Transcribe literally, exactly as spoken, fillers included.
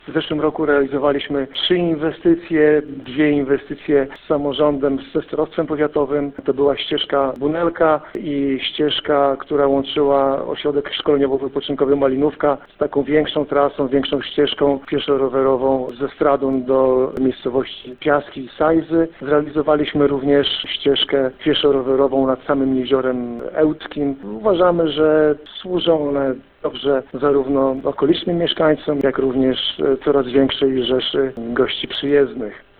W zeszłym roku realizowaliśmy trzy inwestycje, dwie inwestycje z samorządem, ze starostwem powiatowym. To była ścieżka Bunelka i ścieżka, która łączyła ośrodek szkoleniowo-wypoczynkowy Malinówka z taką większą trasą, większą ścieżką pieszo-rowerową ze Stradun do miejscowości Piaski i Sajzy. Zrealizowaliśmy również ścieżkę pieszo-rowerową nad samym jeziorem Ełckim. Uważamy, że służą one dobrze zarówno okolicznym mieszkańcom, jak również coraz większej rzeszy gości przyjezdnych.